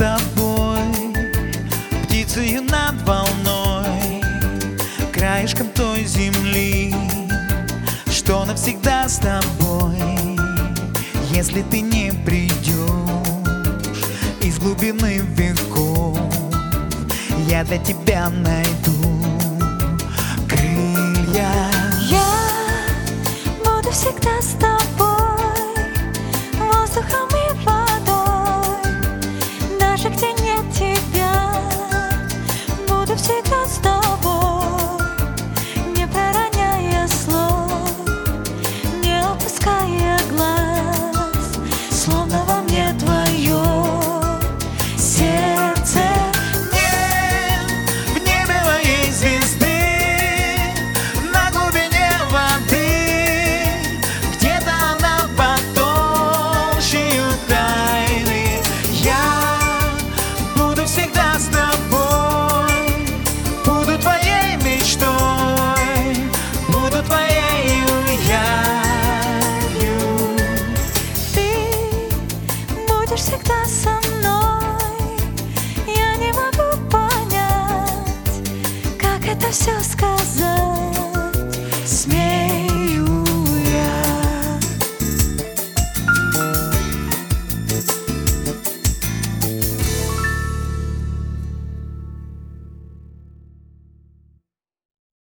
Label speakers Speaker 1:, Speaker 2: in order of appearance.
Speaker 1: тобой, птицею над волной, краешком той земли, что навсегда с тобой. Если ты не придешь из глубины веков, я для тебя найду крылья.
Speaker 2: Я буду всегда с тобой, воздухом и водой, даже где